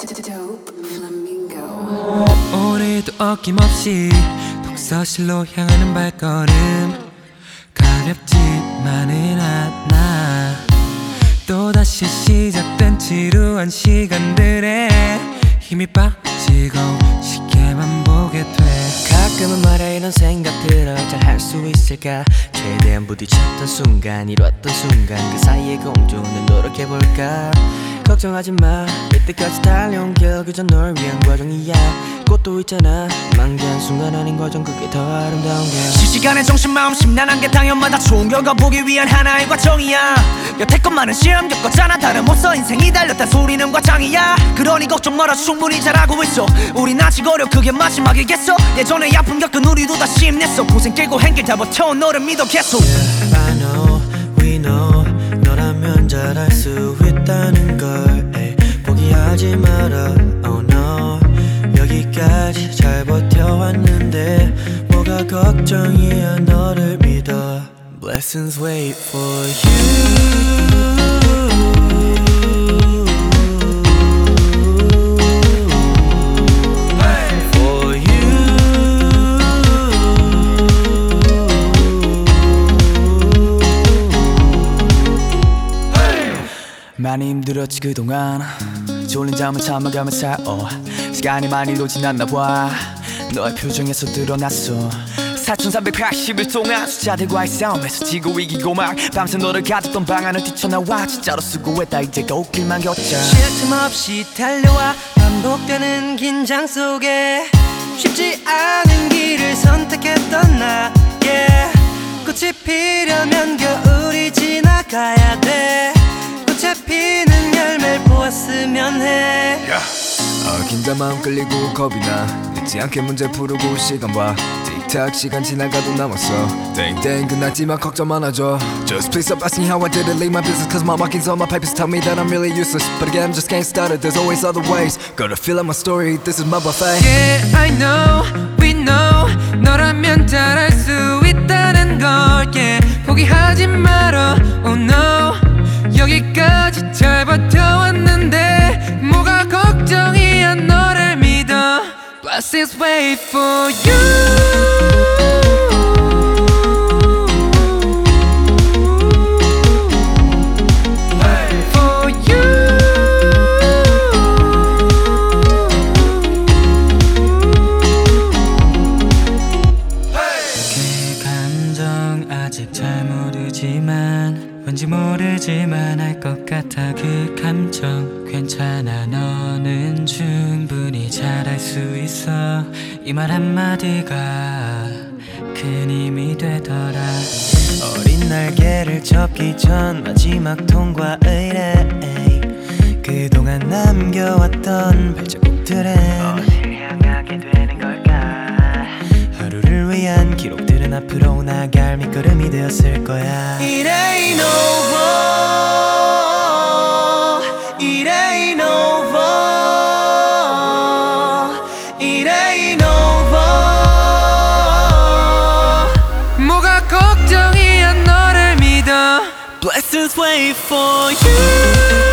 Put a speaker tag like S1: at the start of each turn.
S1: 오늘도 어김없이 독서실로 향하는 발걸음 가볍지만은 않아. 또다시 시작된 지루한 시간들에 힘이 빠지고 쉽게만 보게 돼.
S2: 가끔은 말해 이런 생각들을 잘 할 수 있을까. 최대한 부딪혔던 순간 이뤘던 순간 그 사이에 공존을 노력해볼까. 걱정하지 마 이때까지 달려온 길 그저 널 위한 과정이야. 꽃도 있잖아 만개한 순간 아닌 과정 그게 더 아름다운 게.
S3: 실시간에 정신 마음 심란한 게 당연마다 좋은 결과 보기 위한 하나의 과정이야. 여태껏 많은 시험 겪었잖아. 다름없어 인생이 달렸다 소리는 과장이야. 그러니 걱정 마라 충분히 잘하고 있어. 우린 아직 어려 그게 마지막이겠어. 예전에 아픔 겪은 우리도 다시 힘냈어. 고생 깨고 행길 다 버텨온 너를 믿어 계속.
S2: Yeah, I know, we know 너라면 잘할 수 있다는 걸 에이, 포기하지 마라 oh no. 여기까지 잘 버텨왔는데 뭐가 걱정이야 너를 믿어. Blessings wait for you.
S3: 많이 힘들었지 그동안. 졸린 잠을 참아가며 살아. 시간이 많이도 지났나 봐. 너의 표정에서 드러났어. 4380일 동안 숫자들과의 싸움에서 지고 이기고 막 밤새 너를 가뒀던 방안을 뛰쳐나와 진짜로 수고했다 이제 꽃길만 걷자.
S2: 쉴 틈 없이 달려와 반복되는 긴장 속에 쉽지 않은 길을 선택했던 나 yeah. 꽃이 피려면 겨울이 지나가야 돼. 꽃에 피는 열매를 보았으면 해.
S4: 긴장 마음 끌리고 겁이 나. 늦지 않게 문제 풀고 시간 봐. 틱탁 시간 지나가도 남았어. 땡땡 끝났지만 걱정 많아져. Just please stop asking how I did it. Leave my business cause my markings on my papers tell me that I'm really useless. But again I'm just getting started. There's always other ways. Gotta fill out my story. This is my buffet.
S1: Yeah, I know, we know 너라면 잘할 수 있다는 걸 yeah. 포기하지 말어, oh no. 여기까지 잘 버텨왔는데 뭐가 걱정이야 너를 믿어. Blessings wait for you. 아직 잘 모르지만 뭔지 모르지만 알 것 같아. 그 감정 괜찮아. 너는 충분히 잘할 수 있어. 이 말 한마디가 큰 힘이 되더라.
S2: 어린 날개를 접기 전 마지막 통과 의뢰 그동안 남겨왔던 발자국들은 어디를 향하게 되는 걸까. 하루를 위한 기록들은 앞으로 나갈 밑거름이 되었을 거야. It ain't over. It ain't over. It ain't over.
S1: 뭐가 걱정이야 너를 믿어.
S2: Blessings wait for you.